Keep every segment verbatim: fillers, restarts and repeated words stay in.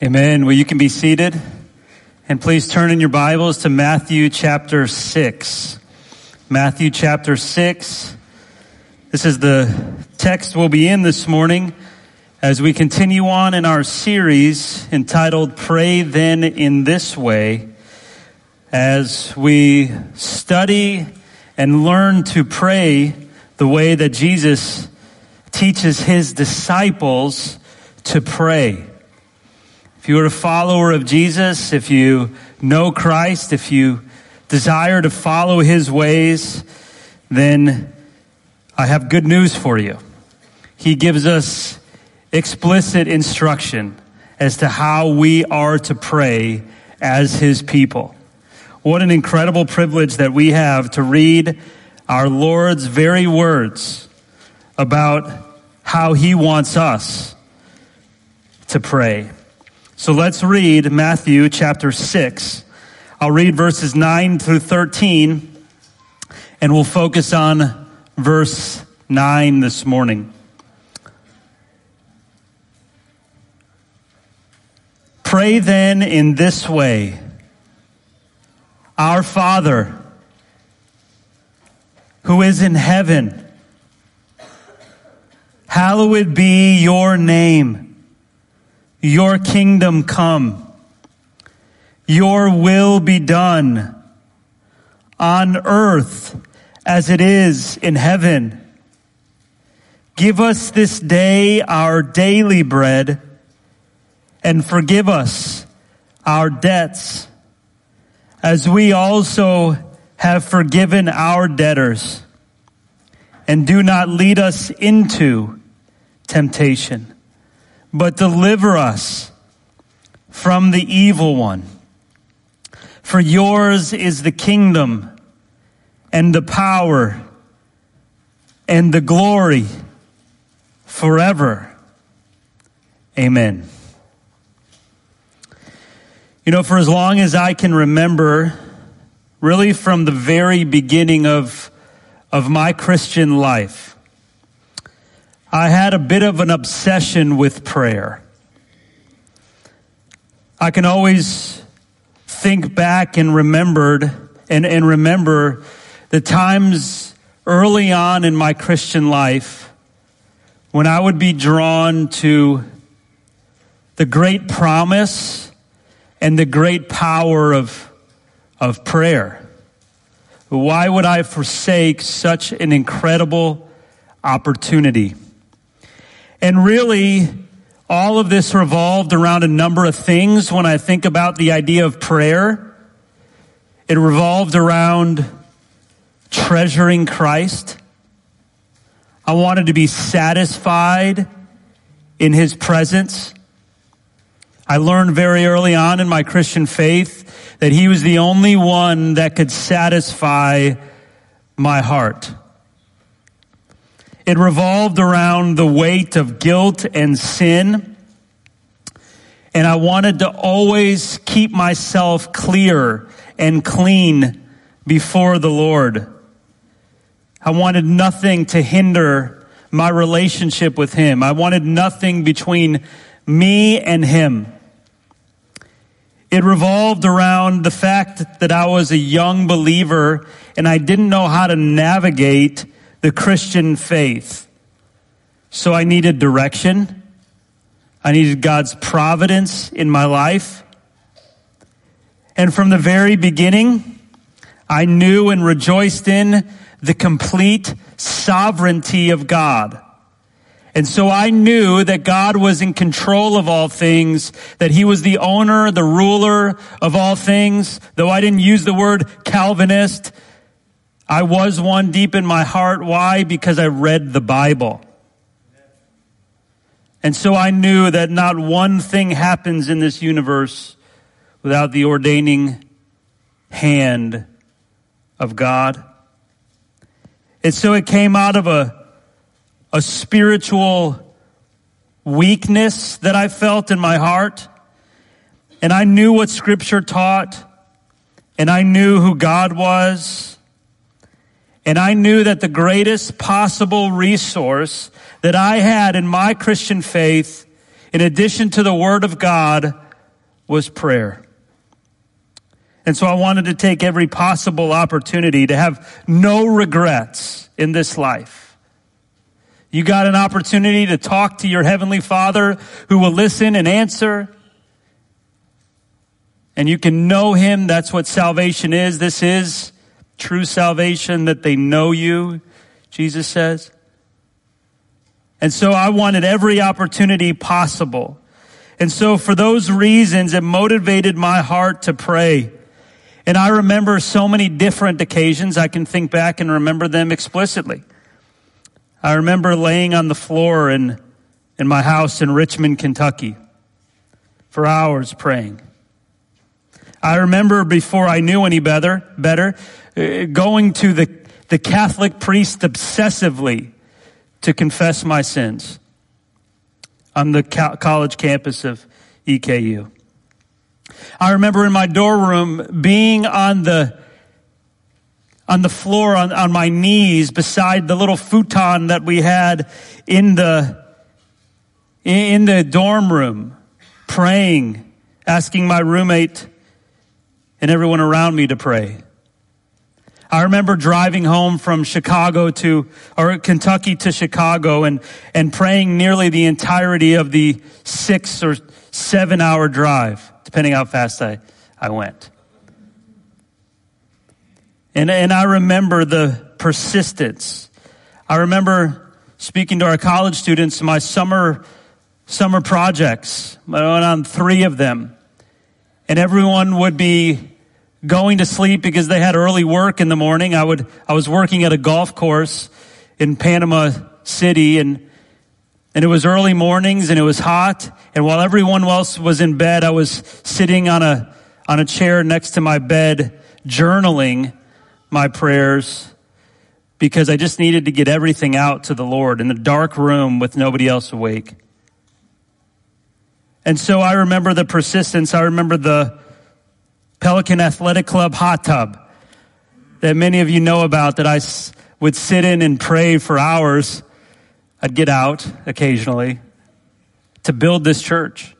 Amen. Well, you can be seated. And please turn in your Bibles to Matthew chapter six. Matthew chapter six. This is the text we'll be in this morning as we continue on in our series entitled Pray Then in This Way, as we study and learn to pray the way that Jesus teaches his disciples to pray. If you are a follower of Jesus, if you know Christ, if you desire to follow his ways, then I have good news for you. He gives us explicit instruction as to how we are to pray as his people. What an incredible privilege that we have to read our Lord's very words about how he wants us to pray. So let's read Matthew chapter six. I'll read verses nine through thirteen, and we'll focus on verse nine this morning. Pray then in this way: Our Father, who is in heaven, hallowed be your name. Your kingdom come. Your will be done on earth as it is in heaven. Give us this day our daily bread, and forgive us our debts, as we also have forgiven our debtors. And do not lead us into temptation, but deliver us from the evil one. For yours is the kingdom and the power and the glory forever. Amen. You know, for as long as I can remember, really from the very beginning of, of my Christian life, I had a bit of an obsession with prayer. I can always think back and remembered and, and remember the times early on in my Christian life when I would be drawn to the great promise and the great power of, of prayer. Why would I forsake such an incredible opportunity? And really, all of this revolved around a number of things when I think about the idea of prayer. It revolved around treasuring Christ. I wanted to be satisfied in his presence. I learned very early on in my Christian faith that he was the only one that could satisfy my heart. It revolved around the weight of guilt and sin. And I wanted to always keep myself clear and clean before the Lord. I wanted nothing to hinder my relationship with him. I wanted nothing between me and him. It revolved around the fact that I was a young believer and I didn't know how to navigate the Christian faith. So I needed direction. I needed God's providence in my life. And from the very beginning, I knew and rejoiced in the complete sovereignty of God. And so I knew that God was in control of all things, that he was the owner, the ruler of all things. Though I didn't use the word Calvinist, I was one deep in my heart. Why? Because I read the Bible. And so I knew that not one thing happens in this universe without the ordaining hand of God. And so it came out of a, a spiritual weakness that I felt in my heart. And I knew what Scripture taught. And I knew who God was. And I knew that the greatest possible resource that I had in my Christian faith, in addition to the Word of God, was prayer. And so I wanted to take every possible opportunity to have no regrets in this life. You got an opportunity to talk to your Heavenly Father who will listen and answer. And you can know Him. That's what salvation is. This is true salvation, that they know you, Jesus says. And so I wanted every opportunity possible. And so for those reasons, it motivated my heart to pray. And I remember so many different occasions. I can think back and remember them explicitly. I remember laying on the floor in, in my house in Richmond, Kentucky for hours praying. I remember before I knew any better, better uh, going to the, the Catholic priest obsessively to confess my sins on the co- college campus of E K U. I remember in my dorm room being on the on the floor on, on my knees beside the little futon that we had in the in the dorm room, praying, asking my roommate and everyone around me to pray. I remember driving home from Chicago to, or Kentucky to Chicago and, and praying nearly the entirety of the six or seven hour drive, depending how fast I, I went. And, and I remember the persistence. I remember speaking to our college students, my summer, summer projects. I went on three of them. And everyone would be going to sleep because they had early work in the morning. I would, I was working at a golf course in Panama City, and, and it was early mornings and it was hot. And while everyone else was in bed, I was sitting on a, on a chair next to my bed, journaling my prayers because I just needed to get everything out to the Lord in a dark room with nobody else awake. And so I remember the persistence. I remember the Pelican Athletic Club hot tub that many of you know about, that I s- would sit in and pray for hours. I'd get out occasionally to build this church.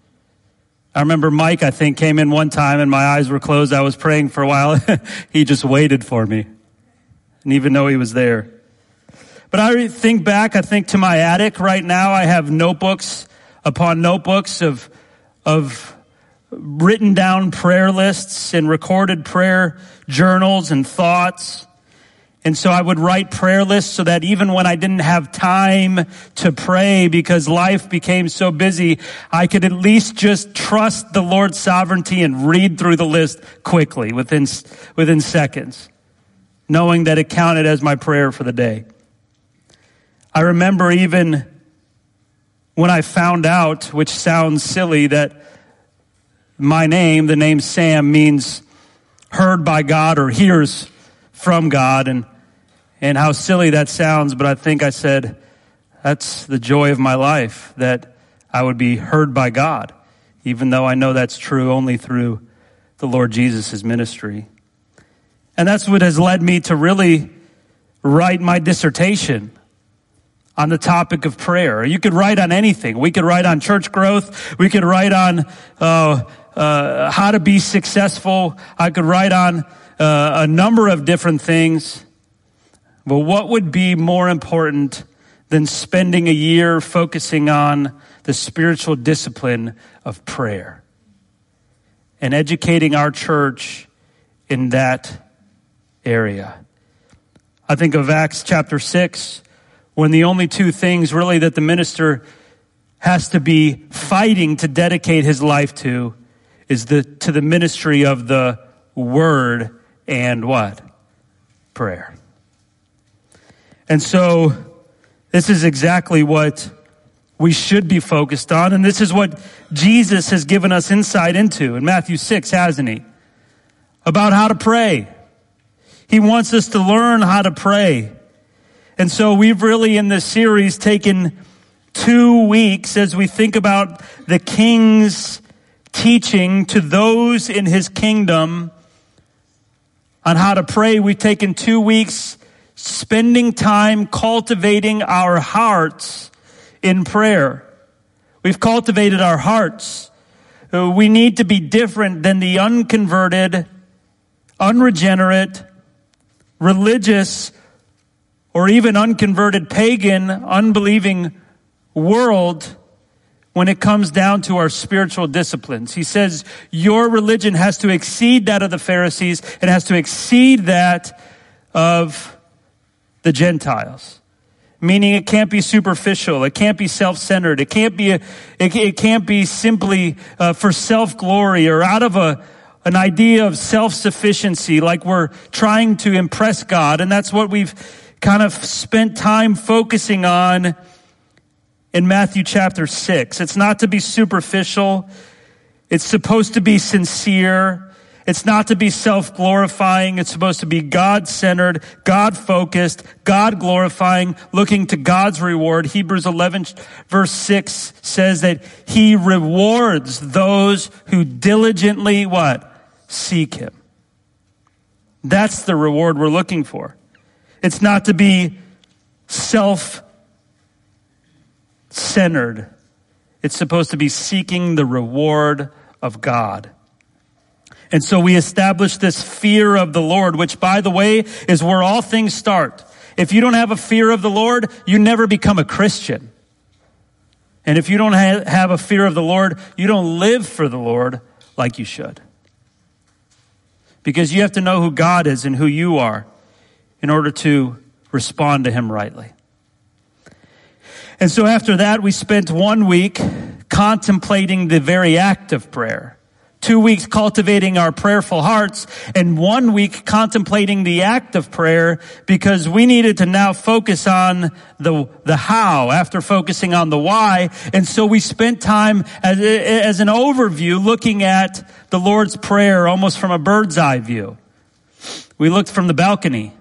I remember Mike, I think, came in one time and my eyes were closed. I was praying for a while. He just waited for me. Didn't even know he was there. But I think back, I think to my attic right now. I have notebooks upon notebooks of, of written down prayer lists and recorded prayer journals and thoughts. And so I would write prayer lists so that even when I didn't have time to pray because life became so busy, I could at least just trust the Lord's sovereignty and read through the list quickly within, within seconds, knowing that it counted as my prayer for the day. I remember even when I found out, which sounds silly, that my name, the name Sam, means heard by God or hears from God, and and how silly that sounds, but I think I said, that's the joy of my life, that I would be heard by God, even though I know that's true only through the Lord Jesus' ministry. And that's what has led me to really write my dissertation on the topic of prayer. You could write on anything. We could write on church growth. We could write on uh, uh, how to be successful. I could write on uh, a number of different things. But what would be more important than spending a year focusing on the spiritual discipline of prayer and educating our church in that area? I think of Acts chapter six, when the only two things really that the minister has to be fighting to dedicate his life to is the to the ministry of the word and what? Prayer. And so this is exactly what we should be focused on, and this is what Jesus has given us insight into in Matthew six, hasn't he? About how to pray. He wants us to learn how to pray. And so we've really in this series taken two weeks as we think about the King's teaching to those in his kingdom on how to pray. We've taken two weeks spending time cultivating our hearts in prayer. We've cultivated our hearts. we need to be different than the unconverted, unregenerate, religious, or even unconverted pagan, unbelieving world when it comes down to our spiritual disciplines. He says your religion has to exceed that of the Pharisees. It has to exceed that of the Gentiles. Meaning it can't be superficial. It can't be self-centered. It can't be, a, it, it can't be simply uh, for self-glory or out of a, an idea of self-sufficiency, like we're trying to impress God. And that's what we've kind of spent time focusing on in Matthew chapter six. It's not to be superficial. It's supposed to be sincere. It's not to be self-glorifying. It's supposed to be God-centered, God-focused, God-glorifying, looking to God's reward. Hebrews eleven verse six says that he rewards those who diligently, what? Seek him. That's the reward we're looking for. It's not to be self-centered. It's supposed to be seeking the reward of God. And so we establish this fear of the Lord, which, by the way, is where all things start. If you don't have a fear of the Lord, you never become a Christian. And if you don't ha- have a fear of the Lord, you don't live for the Lord like you should. Because you have to know who God is and who you are in order to respond to him rightly. And so after that, we spent one week contemplating the very act of prayer. Two weeks cultivating our prayerful hearts, and one week contemplating the act of prayer, because we needed to now focus on the the how after focusing on the why. And so we spent time as, as an overview looking at the Lord's Prayer almost from a bird's eye view. We looked from the balcony.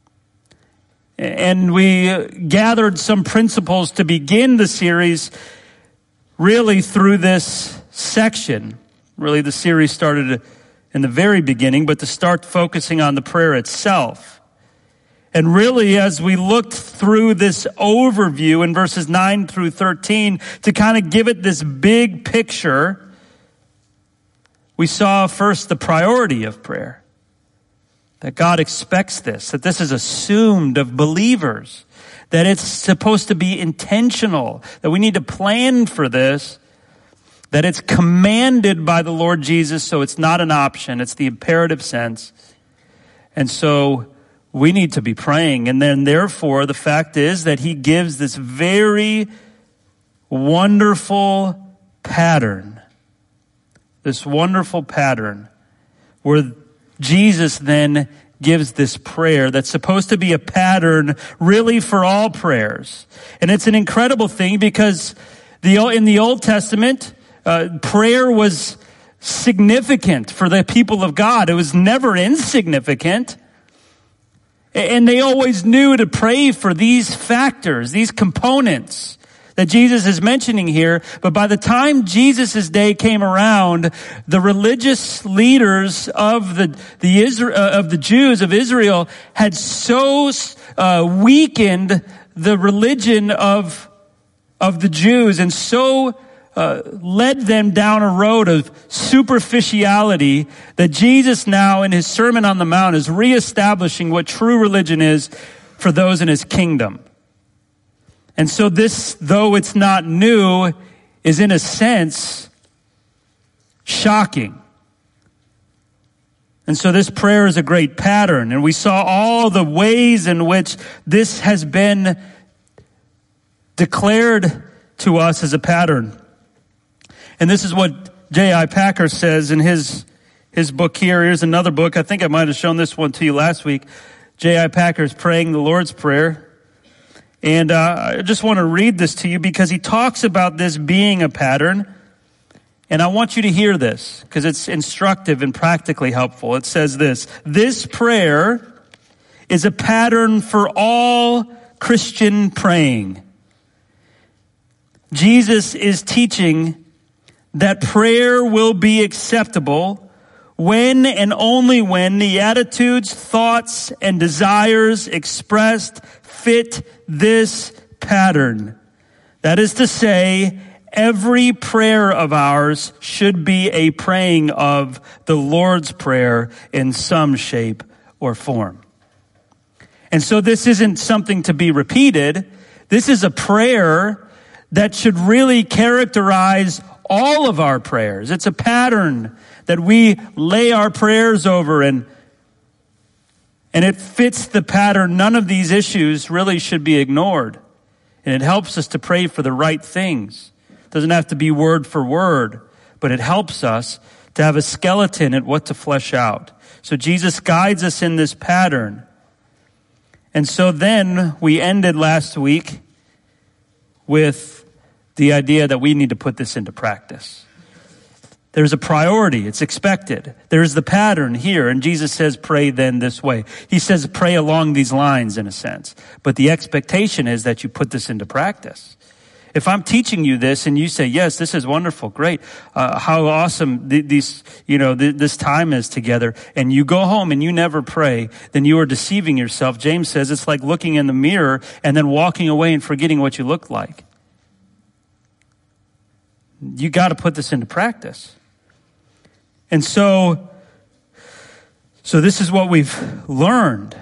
And we gathered some principles to begin the series really through this section. Really, the series started in the very beginning, but to start focusing on the prayer itself. And really, as we looked through this overview in verses nine through thirteen, to kind of give it this big picture, we saw first the priority of prayer. That God expects this, that this is assumed of believers, that it's supposed to be intentional, that we need to plan for this, that it's commanded by the Lord Jesus, so it's not an option, it's the imperative sense. And so we need to be praying. And then therefore, the fact is that he gives this very wonderful pattern, this wonderful pattern where Jesus then gives this prayer that's supposed to be a pattern really for all prayers. And it's an incredible thing because the in the Old Testament, Uh, prayer was significant for the people of God. It was never insignificant. And they always knew to pray for these factors, these components that Jesus is mentioning here. But by the time Jesus' day came around, the religious leaders of the, the Israel, uh, of the Jews of Israel had so uh, weakened the religion of, of the Jews and so Uh, led them down a road of superficiality that Jesus now in his Sermon on the Mount is reestablishing what true religion is for those in his kingdom. And so this, though it's not new, is in a sense shocking. And so this prayer is a great pattern, and we saw all the ways in which this has been declared to us as a pattern. And this is what J I Packer says in his his book here. Here's another book. I think I might have shown this one to you last week. J I Packer's Praying the Lord's Prayer. And uh, I just want to read this to you because he talks about this being a pattern. And I want you to hear this because it's instructive and practically helpful. It says this: this prayer is a pattern for all Christian praying. Jesus is teaching that prayer will be acceptable when and only when the attitudes, thoughts, and desires expressed fit this pattern. That is to say, every prayer of ours should be a praying of the Lord's Prayer in some shape or form. And so this isn't something to be repeated. This is a prayer that should really characterize all of our prayers. It's a pattern that we lay our prayers over, and and it fits the pattern. None of these issues really should be ignored. And it helps us to pray for the right things. It doesn't have to be word for word, but it helps us to have a skeleton at what to flesh out. So Jesus guides us in this pattern. And so then we ended last week with the idea that we need to put this into practice. There's a priority. It's expected. There's the pattern here. And Jesus says, pray then this way. He says, pray along these lines in a sense. But the expectation is that you put this into practice. If I'm teaching you this and you say, yes, this is wonderful, great, uh, how awesome th- these, you know, th- this time is together, and you go home and you never pray, then you are deceiving yourself. James says it's like looking in the mirror and then walking away and forgetting what you look like. You got to put this into practice. And so, so this is what we've learned.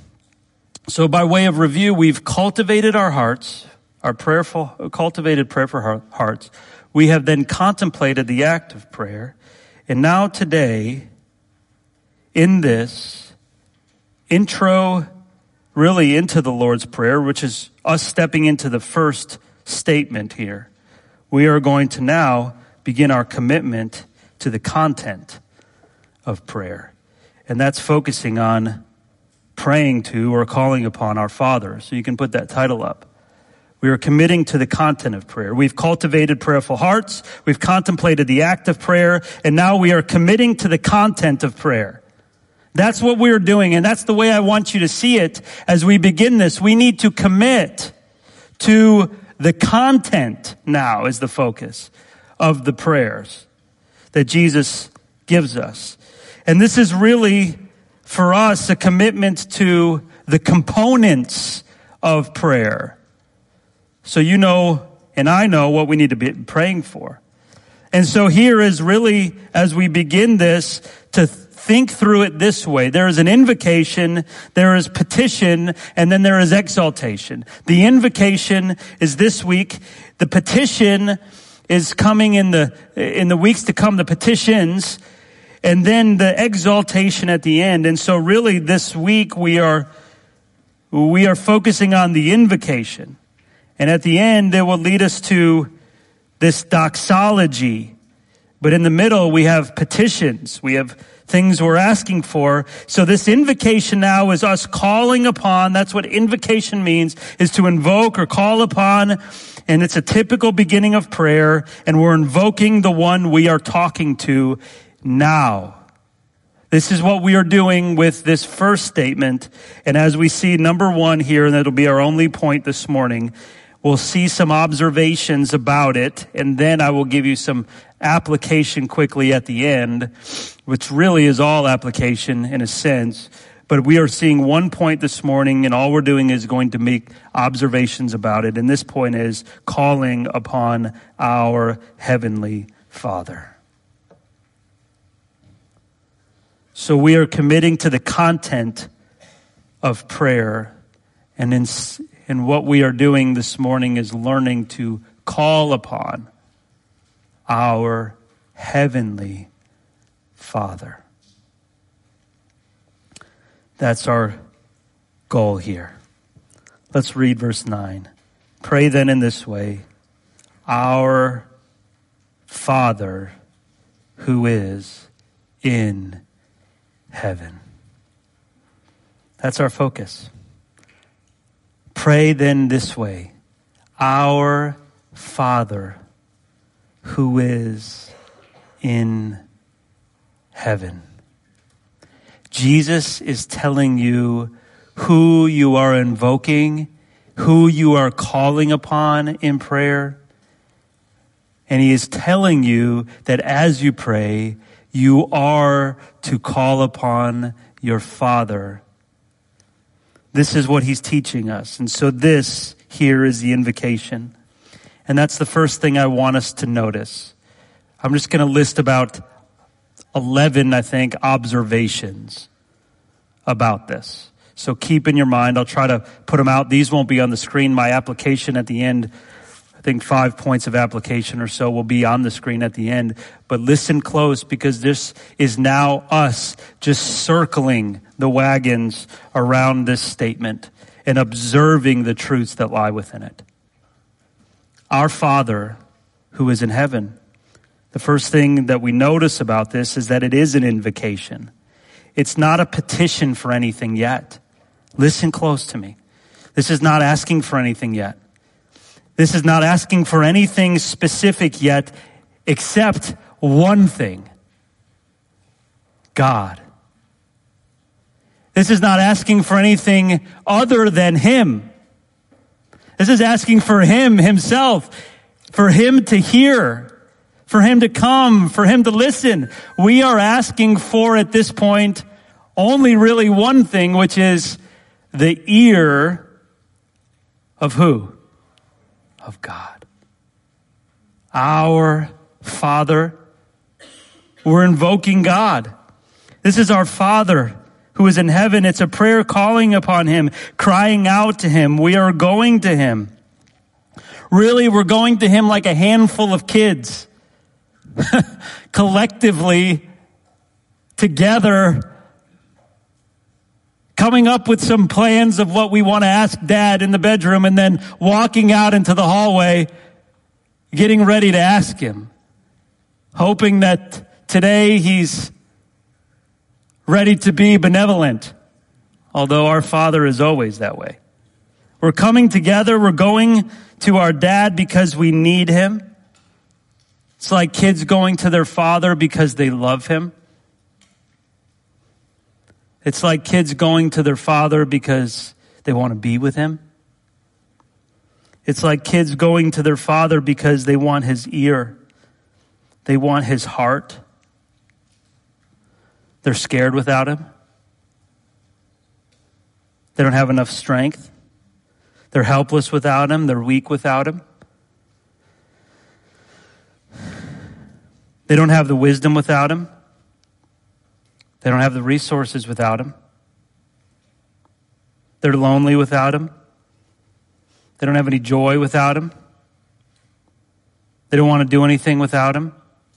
So by way of review, we've cultivated our hearts, our prayerful, cultivated prayerful hearts. We have then contemplated the act of prayer. And now today, in this intro, really into the Lord's Prayer, which is us stepping into the first statement here, we are going to now begin our commitment to the content of prayer. And that's focusing on praying to or calling upon our Father. So you can put that title up. We are committing to the content of prayer. We've cultivated prayerful hearts. We've contemplated the act of prayer. And now we are committing to the content of prayer. That's what we're doing. And that's the way I want you to see it as we begin this. We need to commit to the content now is the focus of the prayers that Jesus gives us. And this is really, for us, a commitment to the components of prayer. So you know, and I know what we need to be praying for. And so here is really, as we begin this, to think through it this way. There is an invocation, there is petition, and then there is exaltation. The invocation is this week. The petition is coming in the in the weeks to come, the petitions, and then the exaltation at the end. And so really this week we are we are focusing on the invocation. And at the end it will lead us to this doxology. But in the middle we have petitions. We have things we're asking for. So this invocation now is us calling upon. That's what invocation means, is to invoke or call upon. And it's a typical beginning of prayer. And we're invoking the one we are talking to now. This is what we are doing with this first statement. And as we see number one here, and that'll be our only point this morning, we'll see some observations about it. And then I will give you some application quickly at the end, which really is all application in a sense. But we are seeing one point this morning, and all we're doing is going to make observations about it. And this point is calling upon our Heavenly Father. So we are committing to the content of prayer. And in, in what we are doing this morning is learning to call upon our Heavenly Father. That's our goal here. Let's read verse nine. Pray then in this way, our Father who is in heaven. That's our focus. Pray then this way, our Father who is in heaven. Jesus is telling you who you are invoking, who you are calling upon in prayer. And he is telling you that as you pray, you are to call upon your Father. This is what he's teaching us. And so this here is the invocation. And that's the first thing I want us to notice. I'm just going to list about eleven, I think, observations about this. So keep in your mind, I'll try to put them out. These won't be on the screen. My application at the end, I think five points of application or so will be on the screen at the end. But listen close, because this is now us just circling the wagons around this statement and observing the truths that lie within it. Our Father who is in heaven. The first thing that we notice about this is that it is an invocation. It's not a petition for anything yet. Listen close to me. This is not asking for anything yet. This is not asking for anything specific yet, except one thing: God. This is not asking for anything other than Him. This is asking for Him Himself, for Him to hear, for Him to come, for Him to listen. We are asking for, at this point, only really one thing, which is the ear of who? Of God. Our Father. We're invoking God. This is our Father who is in heaven. It's a prayer calling upon Him, crying out to Him. We are going to Him. Really, we're going to Him like a handful of kids. Collectively, together, coming up with some plans of what we want to ask Dad in the bedroom, and then walking out into the hallway, getting ready to ask Him, hoping that today He's ready to be benevolent, although our Father is always that way. We're coming together, we're going to our Dad because we need Him. It's like kids going to their father because they love him. It's like kids going to their father because they want to be with him. It's like kids going to their father because they want his ear. They want his heart. They're scared without him. They don't have enough strength. They're helpless without him. They're weak without him. They don't have the wisdom without him. They don't have the resources without him. They're lonely without him. They don't have any joy without him. They don't want to do anything without him.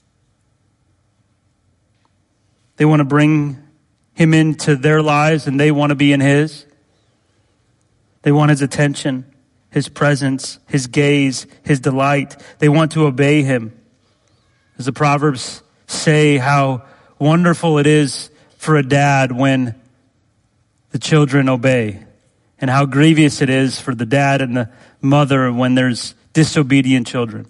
They want to bring him into their lives, and they want to be in his. They want his attention, his presence, his gaze, his delight. They want to obey him. As the Proverbs say, how wonderful it is for a dad when the children obey, and how grievous it is for the dad and the mother when there's disobedient children.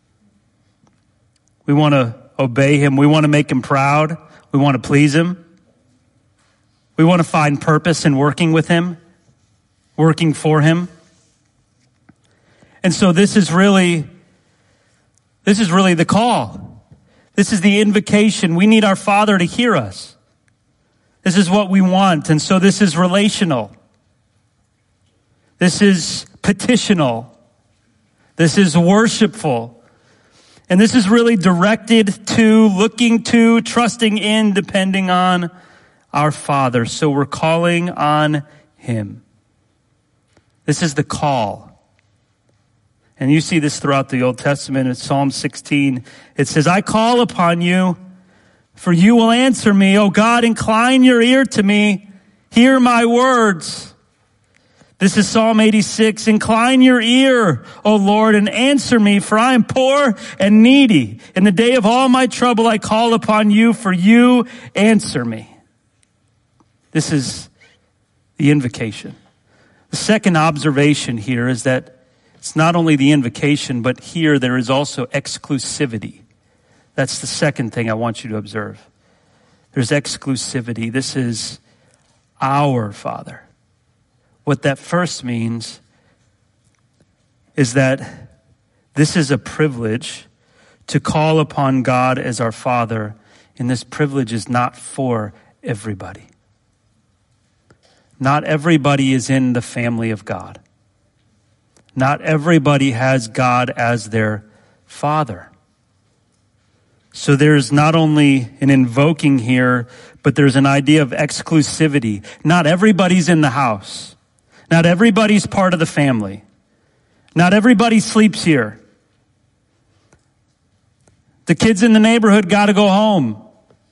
We want to obey him. We want to make him proud. We want to please him. We want to find purpose in working with him, working for him. And so this is really, this is really the call. This is the invocation. We need our Father to hear us. This is what we want. And so this is relational. This is petitional. This is worshipful. And this is really directed to, looking to, trusting in, depending on our Father. So we're calling on him. This is the call. And you see this throughout the Old Testament. In Psalm sixteen, it says, I call upon you, for you will answer me. O God, incline your ear to me. Hear my words. This is Psalm eighty-six. Incline your ear, O Lord, and answer me, for I am poor and needy. In the day of all my trouble, I call upon you, for you answer me. This is the invocation. The second observation here is that it's not only the invocation, but here there is also exclusivity. That's the second thing I want you to observe. There's exclusivity. This is our Father. What that first means is that this is a privilege to call upon God as our Father, and this privilege is not for everybody. Not everybody is in the family of God. Not everybody has God as their Father. So there's not only an invoking here, but there's an idea of exclusivity. Not everybody's in the house. Not everybody's part of the family. Not everybody sleeps here. The kids in the neighborhood got to go home.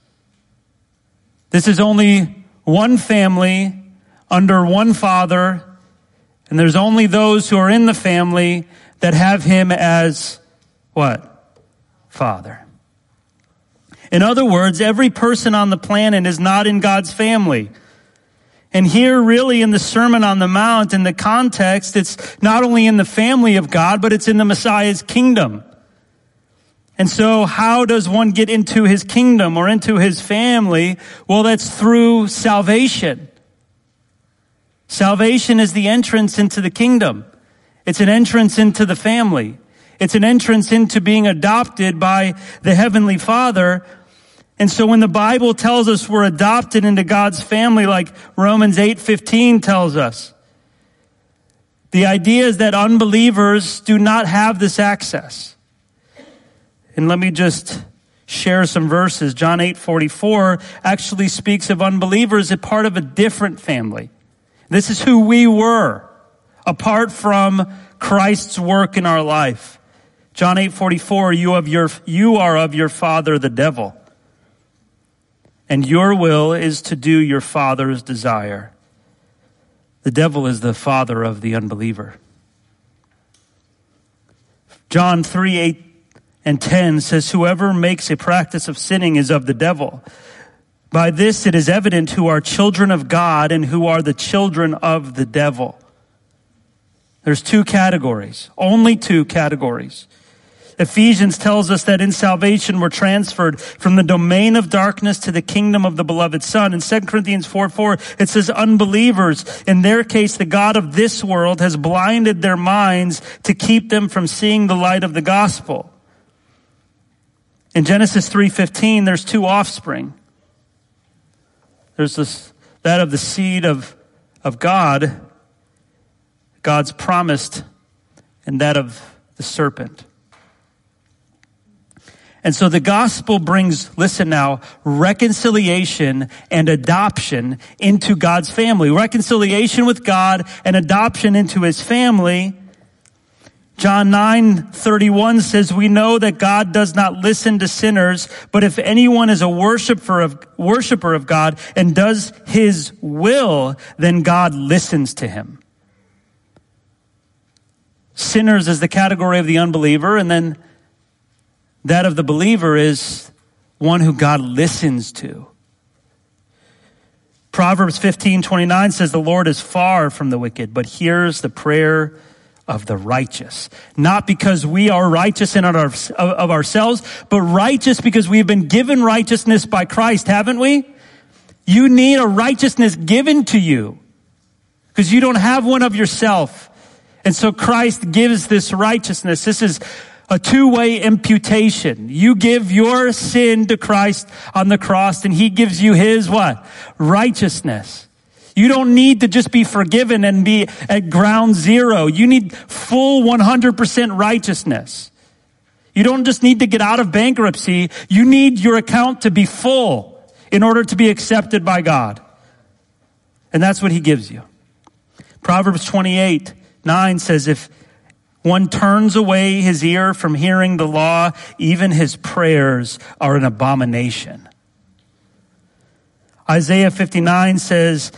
This is only one family under one Father, and there's only those who are in the family that have him as what? Father. In other words, every person on the planet is not in God's family. And here really in the Sermon on the Mount, in the context, it's not only in the family of God, but it's in the Messiah's kingdom. And so how does one get into his kingdom or into his family? Well, that's through salvation. Salvation is the entrance into the kingdom. It's an entrance into the family. It's an entrance into being adopted by the Heavenly Father. And so when the Bible tells us we're adopted into God's family, like Romans eight fifteen tells us, the idea is that unbelievers do not have this access. And let me just share some verses. John eight forty-four actually speaks of unbelievers as part of a different family. This is who we were apart from Christ's work in our life. John eight forty-four, you of your you are of your father the devil, and your will is to do your father's desire. The devil is the father of the unbeliever. John three, eight and ten says, whoever makes a practice of sinning is of the devil. By this it is evident who are children of God and who are the children of the devil. There's two categories, only two categories. Ephesians tells us that in salvation we're transferred from the domain of darkness to the kingdom of the beloved Son. In Second Corinthians four four, it says unbelievers, in their case, the God of this world has blinded their minds to keep them from seeing the light of the gospel. In Genesis three fifteen, there's two offspring. There's this, that of the seed of, of God, God's promised, and that of the serpent. And so the gospel brings, listen now, reconciliation and adoption into God's family. Reconciliation with God and adoption into his family. John nine thirty-one says, we know that God does not listen to sinners, but if anyone is a worshiper of, worshiper of God and does his will, then God listens to him. Sinners is the category of the unbeliever, and then that of the believer is one who God listens to. Proverbs fifteen twenty-nine says, the Lord is far from the wicked, but hears the prayer of the righteous. Not because we are righteous in our, of ourselves, but righteous because we've been given righteousness by Christ, haven't we? You need a righteousness given to you because you don't have one of yourself. And so Christ gives this righteousness. This is a two-way imputation. You give your sin to Christ on the cross and he gives you his what? Righteousness. You don't need to just be forgiven and be at ground zero. You need full one hundred percent righteousness. You don't just need to get out of bankruptcy. You need your account to be full in order to be accepted by God. And that's what he gives you. Proverbs twenty-eight nine says, if one turns away his ear from hearing the law, even his prayers are an abomination. Isaiah fifty-nine says,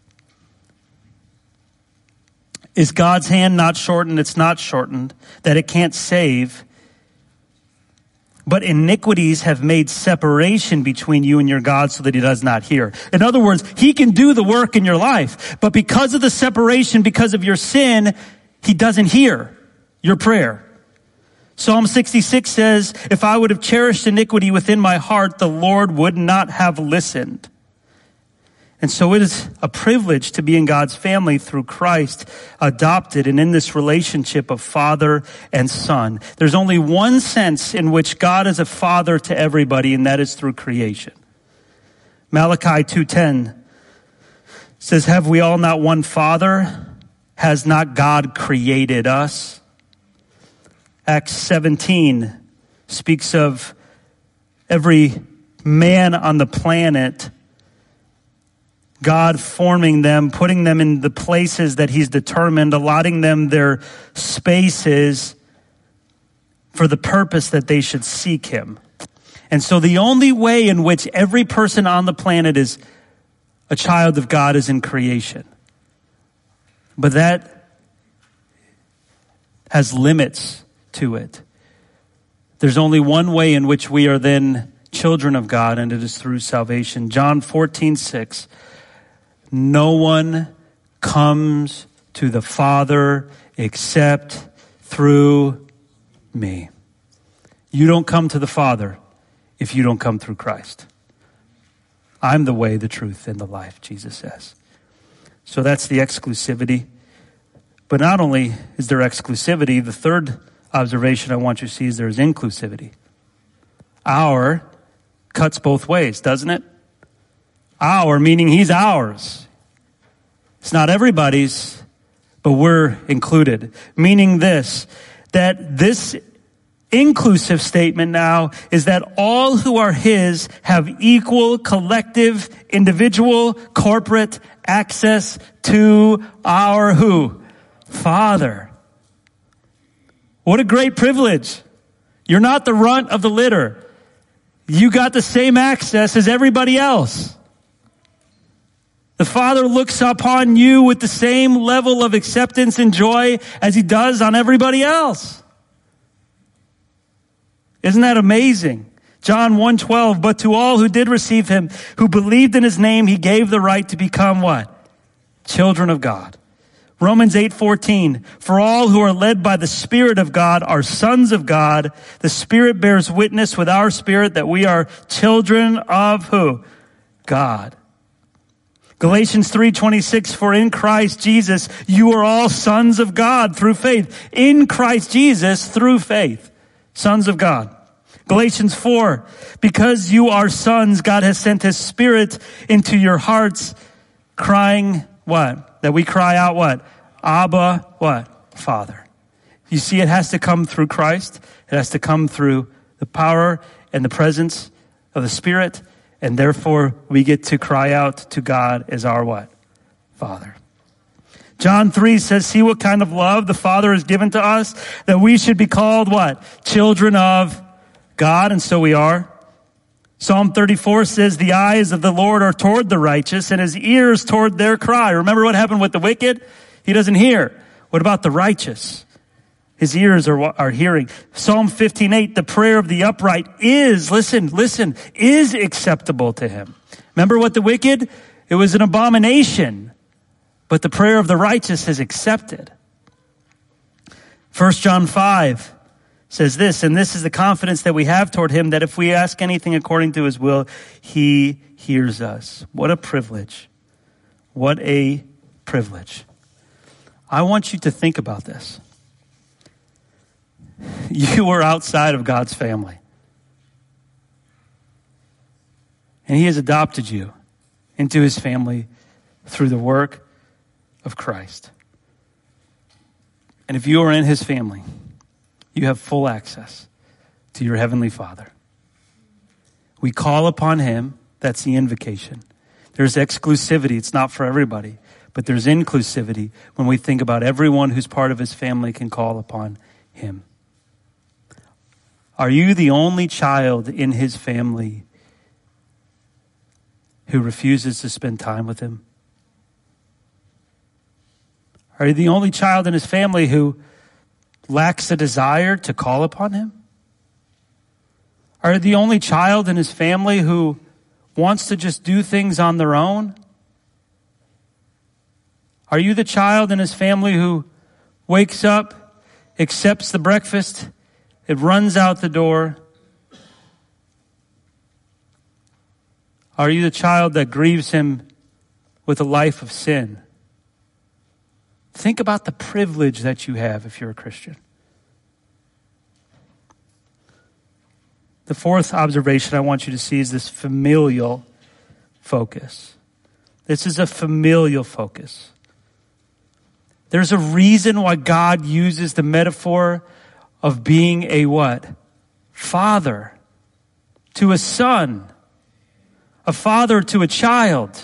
is God's hand not shortened? It's not shortened, that it can't save. But iniquities have made separation between you and your God so that he does not hear. In other words, he can do the work in your life, but because of the separation, because of your sin, he doesn't hear your prayer. Psalm sixty-six says, if I would have cherished iniquity within my heart, the Lord would not have listened. And so it is a privilege to be in God's family through Christ, adopted and in this relationship of father and son. There's only one sense in which God is a father to everybody, and that is through creation. Malachi two ten says, have we all not one Father? has not God created us? Acts seventeen speaks of every man on the planet, God forming them, putting them in the places that he's determined, allotting them their spaces for the purpose that they should seek him. And so the only way in which every person on the planet is a child of God is in creation. But that has limits to it. There's only one way in which we are then children of God, and it is through salvation. John fourteen six. No one comes to the Father except through me. You don't come to the Father if you don't come through Christ. I'm the way, the truth, and the life, Jesus says. So that's the exclusivity. But not only is there exclusivity, the third observation I want you to see is there is inclusivity. Our cuts both ways, doesn't it? Our, meaning he's ours. It's not everybody's, but we're included. Meaning this, that this inclusive statement now is that all who are his have equal, collective, individual, corporate access to our who? Father. What a great privilege. You're not the runt of the litter. You got the same access as everybody else. The Father looks upon you with the same level of acceptance and joy as he does on everybody else. Isn't that amazing? John one twelve, but to all who did receive him, who believed in his name, he gave the right to become what? Children of God. Romans eight fourteen, for all who are led by the Spirit of God are sons of God. The Spirit bears witness with our spirit that we are children of who? God. Galatians three twenty-six, for in Christ Jesus you are all sons of God through faith. In Christ Jesus through faith. Sons of God. Galatians four, because you are sons, God has sent his Spirit into your hearts, crying what? That we cry out what? Abba, what? Father. You see, it has to come through Christ. It has to come through the power and the presence of the Spirit. And therefore, we get to cry out to God as our what? Father. John three says, see what kind of love the Father has given to us, that we should be called what? Children of God, and so we are. Psalm thirty-four says, the eyes of the Lord are toward the righteous, and his ears toward their cry. Remember what happened with the wicked? He doesn't hear. What about the righteous? His ears are, are hearing. Psalm fifteen eight, the prayer of the upright is, listen, listen, is acceptable to him. Remember what the wicked? It was an abomination. But the prayer of the righteous is accepted. First John five says this, and this is the confidence that we have toward him, that if we ask anything according to his will, he hears us. What a privilege. What a privilege. I want you to think about this. You were outside of God's family. And he has adopted you into his family through the work of Christ. And if you are in his family, you have full access to your heavenly Father. We call upon him. That's the invocation. There's exclusivity. It's not for everybody, but there's inclusivity when we think about everyone who's part of his family can call upon him. Are you the only child in his family who refuses to spend time with him? Are you the only child in his family who lacks a desire to call upon him? Are you the only child in his family who wants to just do things on their own? Are you the child in his family who wakes up, accepts the breakfast, it runs out the door? Are you the child that grieves him with a life of sin? Think about the privilege that you have if you're a Christian. The fourth observation I want you to see is this familial focus. This is a familial focus. There's a reason why God uses the metaphor of being a what? Father to a son. A father to a child.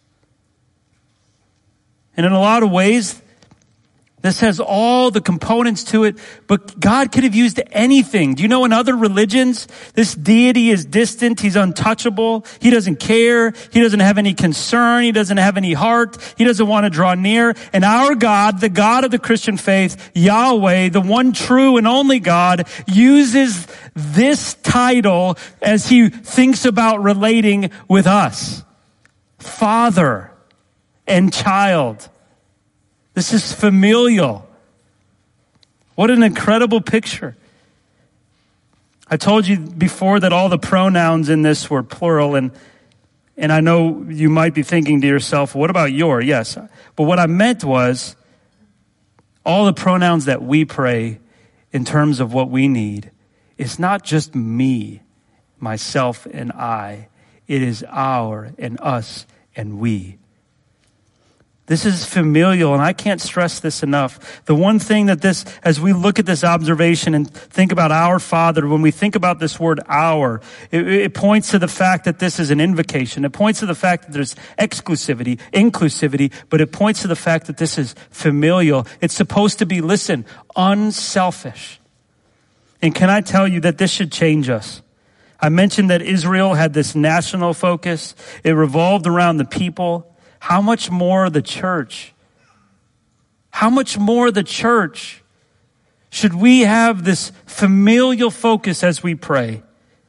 And in a lot of ways, this has all the components to it, but God could have used anything. Do you know in other religions, this deity is distant, he's untouchable, he doesn't care, he doesn't have any concern, he doesn't have any heart, he doesn't want to draw near. And our God, the God of the Christian faith, Yahweh, the one true and only God, uses this title as he thinks about relating with us. Father and child. This is familial. What an incredible picture. I told you before that all the pronouns in this were plural, and and I know you might be thinking to yourself, what about your? Yes. But what I meant was all the pronouns that we pray in terms of what we need is not just me, myself, and I. It is our and us and we. This is familial, and I can't stress this enough. The one thing that this, as we look at this observation and think about our Father, when we think about this word our, it, it points to the fact that this is an invocation. It points to the fact that there's exclusivity, inclusivity, but it points to the fact that this is familial. It's supposed to be, listen, unselfish. And can I tell you that this should change us? I mentioned that Israel had this national focus. It revolved around the people. How much more the church? How much more the church should we have this familial focus as we pray?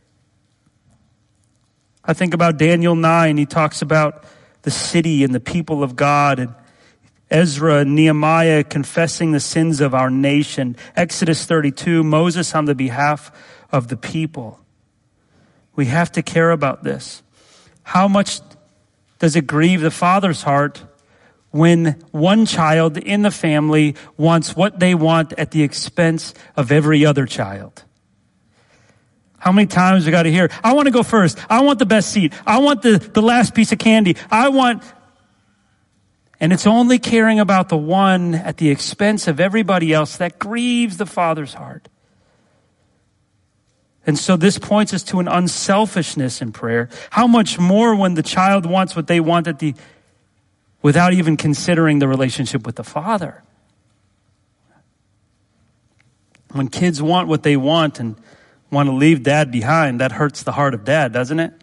I think about Daniel nine. He talks about the city and the people of God, and Ezra and Nehemiah confessing the sins of our nation. Exodus thirty-two, Moses on the behalf of the people. We have to care about this. How much does it grieve the father's heart when one child in the family wants what they want at the expense of every other child? How many times we got to hear, I want to go first. I want the best seat. I want the, the last piece of candy. I want... And it's only caring about the one at the expense of everybody else that grieves the father's heart. And so this points us to an unselfishness in prayer. How much more when the child wants what they want at the, without even considering the relationship with the father. When kids want what they want and want to leave dad behind, that hurts the heart of dad, doesn't it?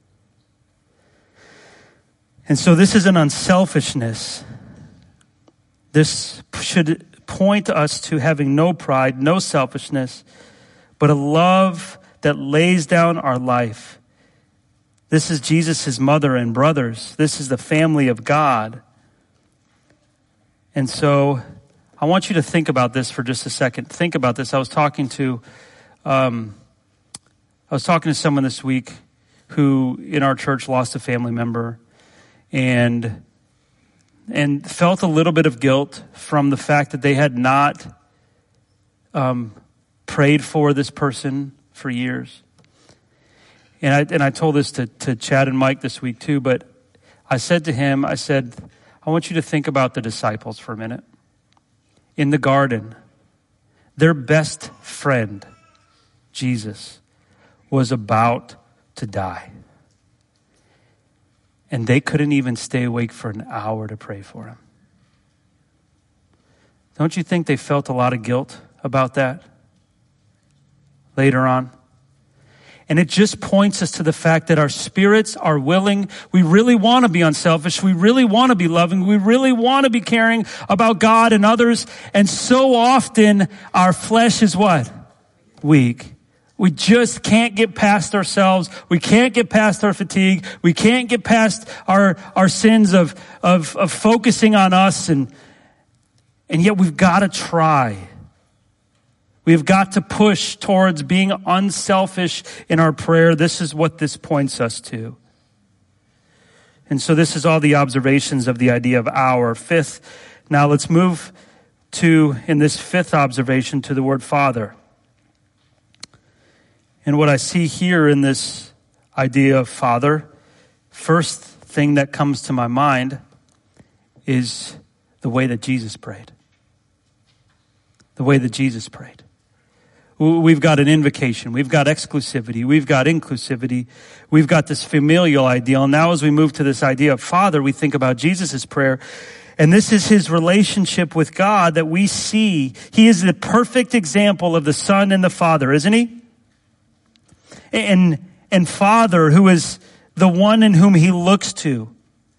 And so this is an unselfishness. This should point us to having no pride, no selfishness, but a love that lays down our life. This is Jesus' mother and brothers. This is the family of God. And so I want you to think about this for just a second. Think about this. I was talking to, um, I was talking to someone this week who in our church lost a family member and and felt a little bit of guilt from the fact that they had not um, prayed for this person for years. And I and I told this to, to Chad and Mike this week too, but I said to him, I said, I want you to think about the disciples for a minute. In the garden, their best friend, Jesus, was about to die. And they couldn't even stay awake for an hour to pray for him. Don't you think they felt a lot of guilt about that later on? And it just points us to the fact that our spirits are willing. We really want to be unselfish. We really want to be loving. We really want to be caring about God and others. And so often our flesh is what? Weak. We just can't get past ourselves. We can't get past our fatigue. We can't get past our, our sins of, of, of focusing on us. And, and yet we've got to try. We've got to push towards being unselfish in our prayer. This is what this points us to. And so this is all the observations of the idea of our. Fifth, now let's move to, in this fifth observation, to the word Father. And what I see here in this idea of Father, first thing that comes to my mind is the way that Jesus prayed. the way that Jesus prayed. We've got an invocation. We've got exclusivity. We've got inclusivity. We've got this familial ideal. And now as we move to this idea of Father, we think about Jesus' prayer. And this is his relationship with God that we see. He is the perfect example of the Son and the Father, isn't he? And, and Father, who is the one in whom he looks to.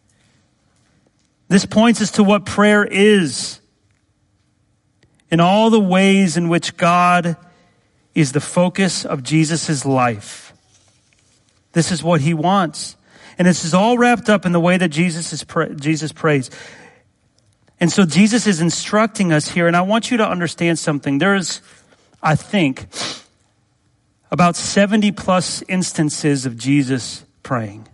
This points us to what prayer is. In all the ways in which God is the focus of Jesus' life. This is what he wants. And this is all wrapped up in the way that Jesus is pra- Jesus prays. And so Jesus is instructing us here, and I want you to understand something. There's, I think, about seventy plus instances of Jesus praying.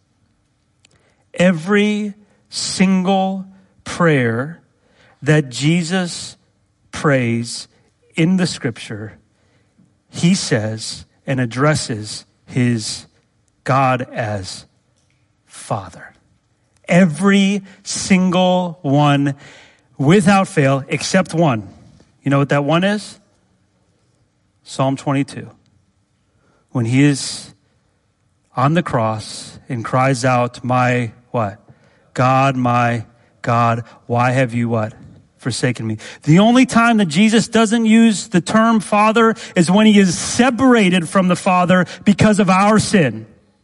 Every single prayer that Jesus prays in the scripture, he says and addresses his God as Father. Every single one without fail, except one. You know what that one is? Psalm twenty-two. When he is on the cross and cries out, my what? God, my God, why have you what? Forsaken me. The only time that Jesus doesn't use the term Father is when he is separated from the Father because of our sin.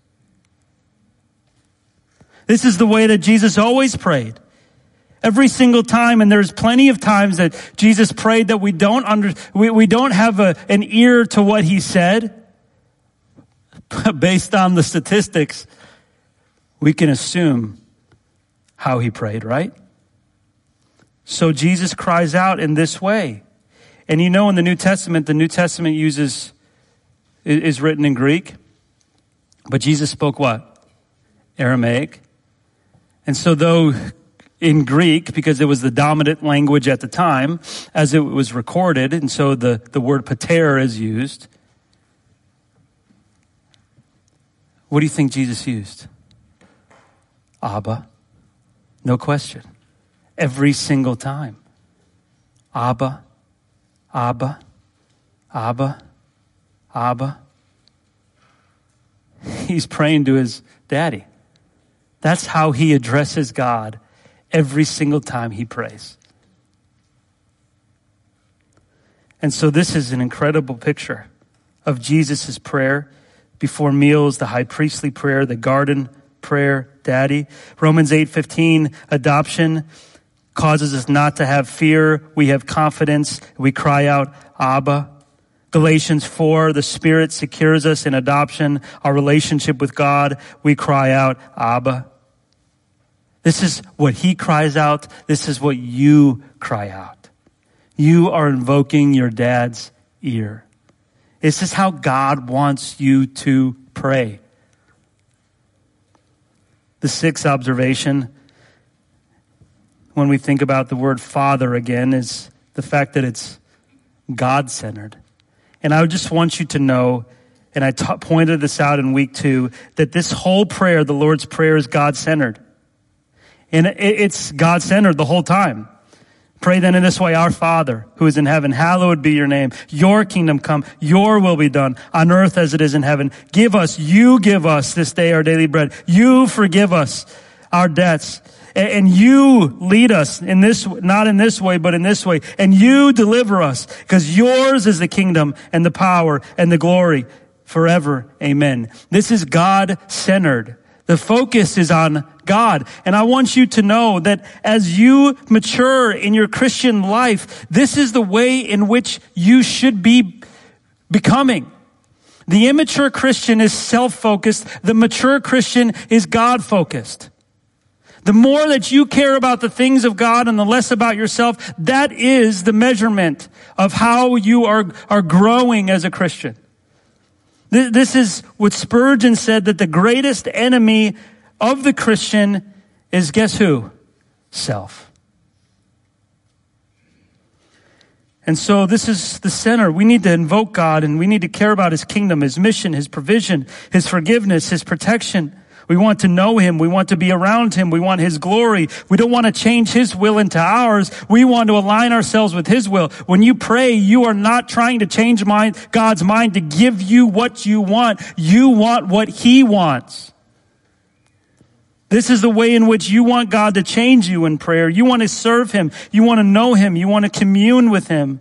This is the way that Jesus always prayed. Every single time, and there's plenty of times that Jesus prayed that we don't under, we, we don't have a, an ear to what he said. Based on the statistics, we can assume how he prayed, right? So Jesus cries out in this way. And you know in the New Testament, the New Testament uses, is written in Greek. But Jesus spoke what? Aramaic. And so though in Greek, because it was the dominant language at the time, as it was recorded, and so the, the word pater is used. What do you think Jesus used? Abba. No question. Every single time. Abba, Abba, Abba, Abba. He's praying to his daddy. That's how he addresses God every single time he prays. And so this is an incredible picture of Jesus' prayer before meals, the high priestly prayer, the garden prayer, daddy. Romans eight fifteen, adoption causes us not to have fear. We have confidence. We cry out, Abba. Galatians four, the Spirit secures us in adoption, our relationship with God. We cry out, Abba. This is what he cries out. This is what you cry out. You are invoking your dad's ear. This is how God wants you to pray. The sixth observation, when we think about the word Father again, is the fact that it's God-centered. And I just want you to know, and I t- pointed this out in week two, that this whole prayer, the Lord's Prayer, is God-centered. And it, it's God-centered the whole time. Pray then in this way, our Father, who is in heaven, hallowed be your name. Your kingdom come, your will be done on earth as it is in heaven. Give us, you give us this day our daily bread. You forgive us our debts. And you lead us in this, not in this way, but in this way. And you deliver us, because yours is the kingdom and the power and the glory forever. Amen. This is God-centered. The focus is on God. And I want you to know that as you mature in your Christian life, this is the way in which you should be becoming. The immature Christian is self-focused. The mature Christian is God-focused. The more that you care about the things of God and the less about yourself, that is the measurement of how you are, are growing as a Christian. This is what Spurgeon said, that the greatest enemy of the Christian is, guess who? Self. And so this is the center. We need to invoke God, and we need to care about his kingdom, his mission, his provision, his forgiveness, his protection. We want to know him. We want to be around him. We want his glory. We don't want to change his will into ours. We want to align ourselves with his will. When you pray, you are not trying to change mind, God's mind to give you what you want. You want what he wants. This is the way in which you want God to change you in prayer. You want to serve him. You want to know him. You want to commune with him.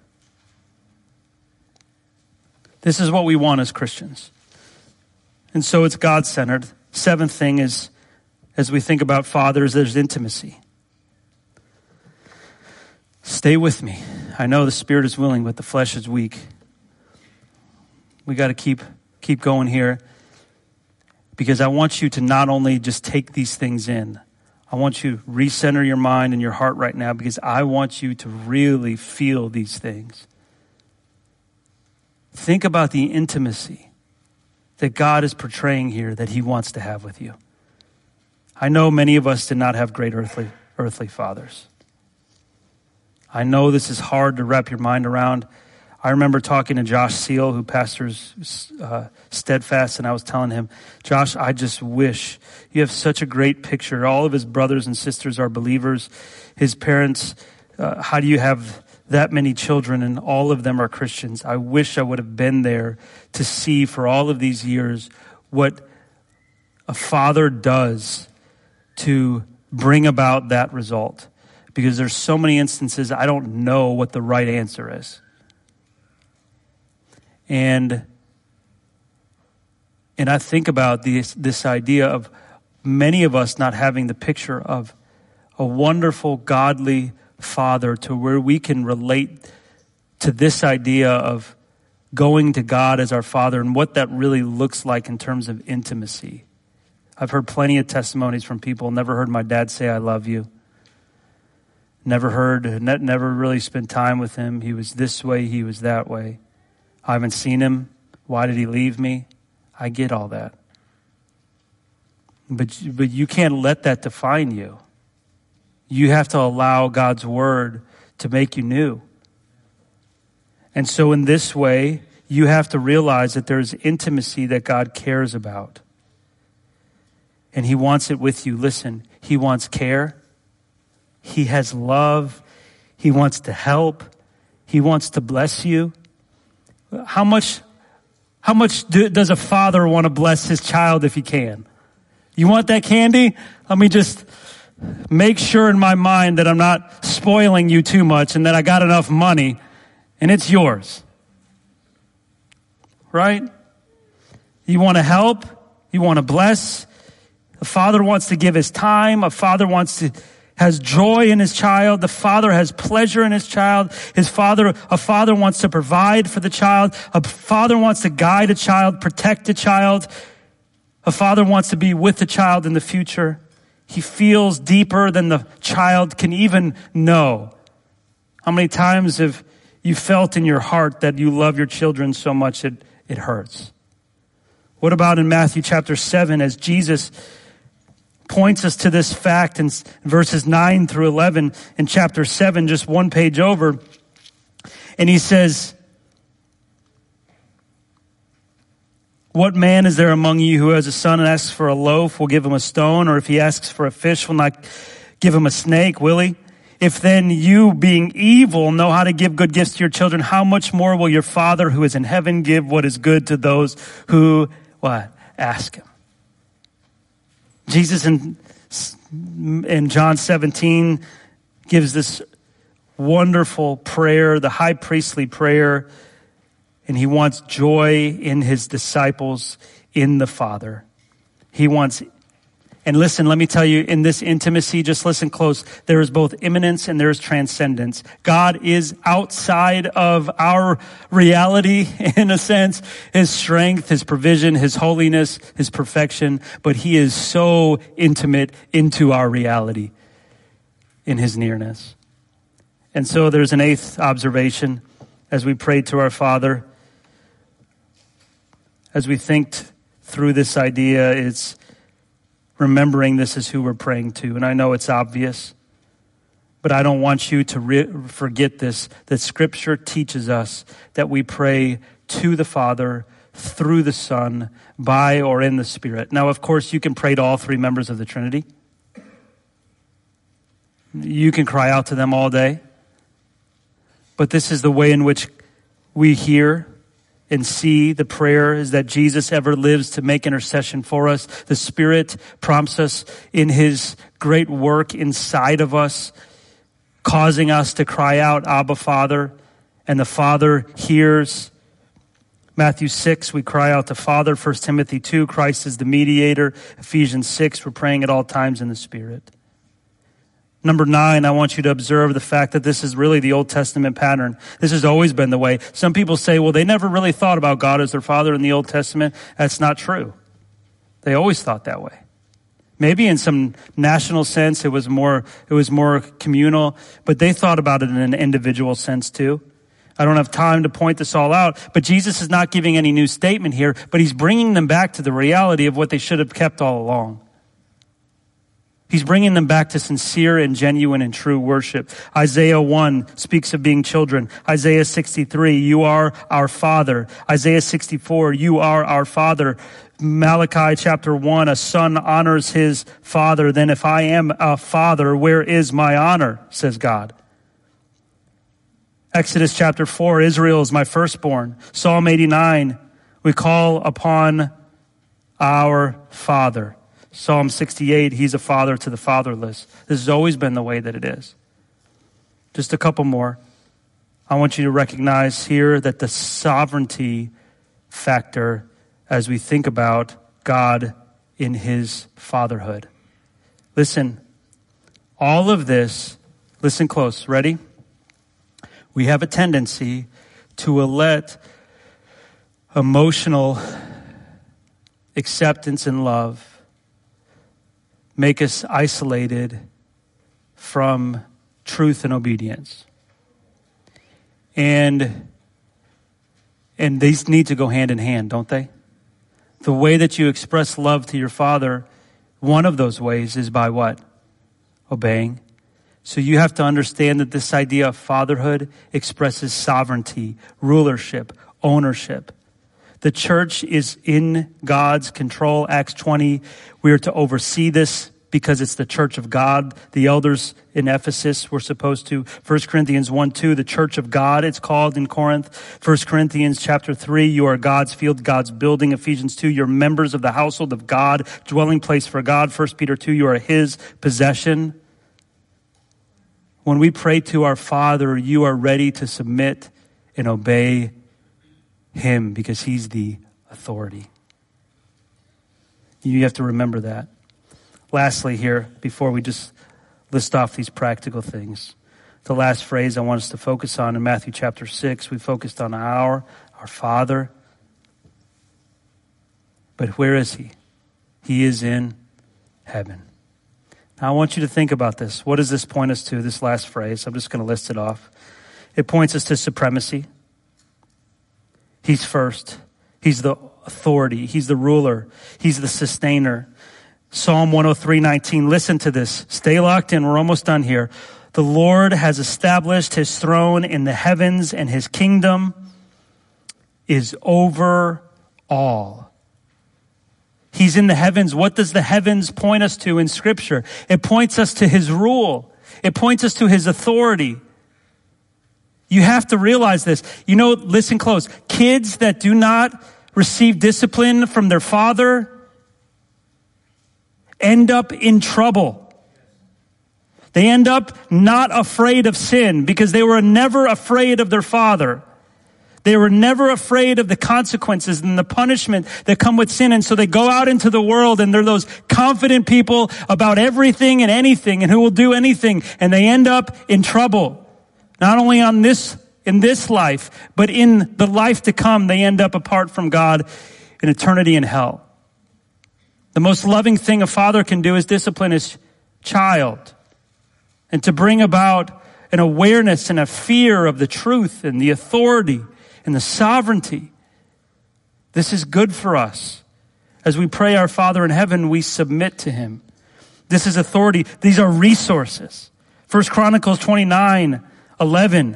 This is what we want as Christians. And so it's God-centered. Seventh thing is, as we think about fathers, there's intimacy. Stay with me. I know the spirit is willing, but the flesh is weak. We got to keep keep going here, because I want you to not only just take these things in, I want you to recenter your mind and your heart right now, because I want you to really feel these things. Think about the intimacy that God is portraying here that he wants to have with you. I know many of us did not have great earthly earthly fathers. I know this is hard to wrap your mind around. I remember talking to Josh Seal, who pastors uh, Steadfast, and I was telling him, Josh, I just wish you have such a great picture. All of his brothers and sisters are believers. His parents, uh, how do you have that many children and all of them are Christians? I wish I would have been there to see for all of these years what a father does to bring about that result. Because there's so many instances I don't know what the right answer is. And and I think about this, this idea of many of us not having the picture of a wonderful, godly father to where we can relate to this idea of going to God as our father and what that really looks like in terms of intimacy. I've heard plenty of testimonies from people. Never heard my dad say, I love you. Never heard, never really spent time with him. He was this way, he was that way. I haven't seen him. Why did he leave me? I get all that. But, but you can't let that define you. You have to allow God's word to make you new. And so in this way, you have to realize that there's intimacy that God cares about. And he wants it with you. Listen, he wants care. He has love. He wants to help. He wants to bless you. How much, how much do, does a father want to bless his child if he can? You want that candy? Let me just make sure in my mind that I'm not spoiling you too much and that I got enough money and it's yours. Right? You want to help. You want to bless. A father wants to give his time. A father wants to has joy in his child. The father has pleasure in his child. His father, a father wants to provide for the child. A father wants to guide a child, protect a child. A father wants to be with the child in the future. He feels deeper than the child can even know. How many times have you felt in your heart that you love your children so much it, it hurts? What about in Matthew chapter seven, as Jesus points us to this fact in verses nine through eleven in chapter seven, just one page over. And he says, what man is there among you who has a son and asks for a loaf, will give him a stone? Or if he asks for a fish, will not give him a snake, will he? If then you, being evil, know how to give good gifts to your children, how much more will your Father who is in heaven give what is good to those who, what? Ask him. Jesus in, in John seventeen gives this wonderful prayer, the high priestly prayer, and he wants joy in his disciples, in the Father. He wants, and listen, let me tell you, in this intimacy, just listen close, there is both immanence and there is transcendence. God is outside of our reality, in a sense, his strength, his provision, his holiness, his perfection, but he is so intimate into our reality in his nearness. And so there's an eighth observation as we pray to our Father. As we think t- through this idea, it's remembering this is who we're praying to. And I know it's obvious, but I don't want you to re- forget this, that Scripture teaches us that we pray to the Father through the Son, by or in the Spirit. Now, of course, you can pray to all three members of the Trinity. You can cry out to them all day. But this is the way in which we hear and see the prayer, is that Jesus ever lives to make intercession for us. The Spirit prompts us in his great work inside of us, causing us to cry out, Abba, Father, and the Father hears. Matthew six, we cry out to Father. First Timothy two, Christ is the mediator. Ephesians six, we're praying at all times in the Spirit. Number nine, I want you to observe the fact that this is really the Old Testament pattern. This has always been the way. Some people say, well, they never really thought about God as their Father in the Old Testament. That's not true. They always thought that way. Maybe in some national sense, it was more, it was more communal, but they thought about it in an individual sense too. I don't have time to point this all out, but Jesus is not giving any new statement here, but he's bringing them back to the reality of what they should have kept all along. He's bringing them back to sincere and genuine and true worship. Isaiah one speaks of being children. Isaiah sixty-three, you are our Father. Isaiah sixty-four, you are our Father. Malachi chapter one, a son honors his father. Then if I am a father, where is my honor, says God. Exodus chapter four, Israel is my firstborn. Psalm eighty-nine, we call upon our Father. Psalm sixty-eight, he's a father to the fatherless. This has always been the way that it is. Just a couple more. I want you to recognize here that the sovereignty factor as we think about God in his fatherhood. Listen, all of this, listen close, ready? We have a tendency to let emotional acceptance and love make us isolated from truth and obedience. And, and these need to go hand in hand, don't they? The way that you express love to your Father, one of those ways is by what? Obeying. So you have to understand that this idea of fatherhood expresses sovereignty, rulership, ownership. The church is in God's control. Acts twenty, we are to oversee this because it's the church of God. The elders in Ephesus were supposed to. First Corinthians one two, the church of God, it's called in Corinth. First Corinthians chapter three, you are God's field, God's building. Ephesians two, you're members of the household of God, dwelling place for God. First Peter two, you are his possession. When we pray to our Father, you are ready to submit and obey him because he's the authority. You have to remember that. Lastly here, before we just list off these practical things, the last phrase I want us to focus on in Matthew chapter six, we focused on our, our Father. But where is he? He is in heaven. Now I want you to think about this. What does this point us to, this last phrase? I'm just going to list it off. It points us to supremacy. He's first. He's the authority. He's the ruler. He's the sustainer. Psalm one oh three nineteen. Listen to this. Stay locked in. We're almost done here. The Lord has established his throne in the heavens, and his kingdom is over all. He's in the heavens. What does the heavens point us to in Scripture? It points us to his rule. It points us to his authority. You have to realize this. You know, listen close. Kids that do not receive discipline from their father end up in trouble. They end up not afraid of sin because they were never afraid of their father. They were never afraid of the consequences and the punishment that come with sin. And so they go out into the world and they're those confident people about everything and anything and who will do anything. And they end up in trouble. Not only on this, in this life, but in the life to come, they end up apart from God in eternity in hell. The most loving thing a father can do is discipline his child and to bring about an awareness and a fear of the truth and the authority and the sovereignty. This is good for us. As we pray our Father in heaven, we submit to him. This is authority. These are resources. First Chronicles twenty-nine eleven.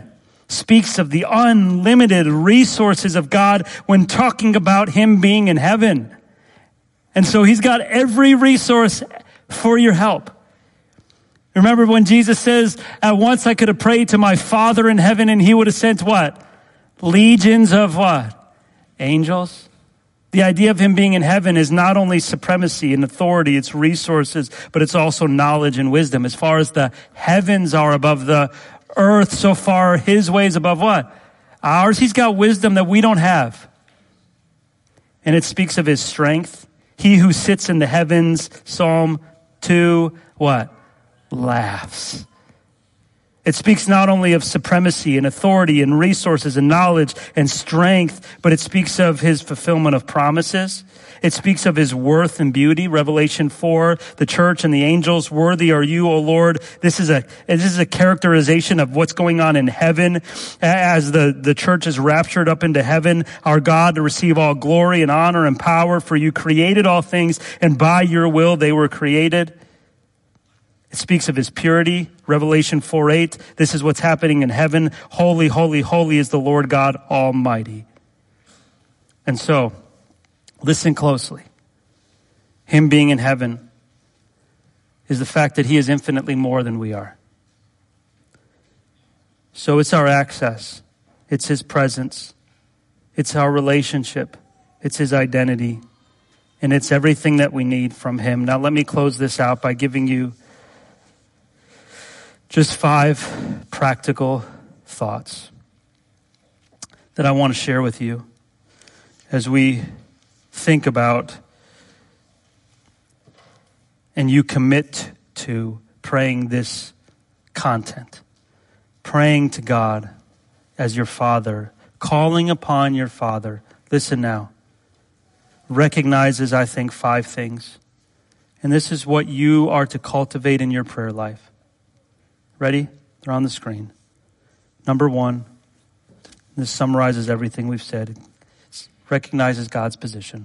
speaks of the unlimited resources of God when talking about him being in heaven. And so he's got every resource for your help. Remember when Jesus says, at once I could have prayed to my Father in heaven and he would have sent what? Legions of what? Angels. The idea of him being in heaven is not only supremacy and authority, it's resources, but it's also knowledge and wisdom. As far as the heavens are above the earth, so far his ways above what? Ours. He's got wisdom that we don't have. And it speaks of his strength. He who sits in the heavens, Psalm two, what? Laughs. It speaks not only of supremacy and authority and resources and knowledge and strength, but it speaks of his fulfillment of promises. It speaks of his worth and beauty. Revelation four, the church and the angels, worthy are you, O Lord. This is a, this is a characterization of what's going on in heaven as the, the church is raptured up into heaven. Our God, to receive all glory and honor and power, for you created all things, and by your will they were created. It speaks of his purity. Revelation four eight. This is what's happening in heaven. Holy, holy, holy is the Lord God Almighty. And so, listen closely. Him being in heaven is the fact that he is infinitely more than we are. So it's our access. It's his presence. It's our relationship. It's his identity. And it's everything that we need from him. Now let me close this out by giving you just five practical thoughts that I want to share with you as we think about and you commit to praying this content. Praying to God as your Father, calling upon your Father. Listen now. Recognizes, I think, five things. And this is what you are to cultivate in your prayer life. Ready? They're on the screen. Number one, this summarizes everything we've said. It recognizes God's position.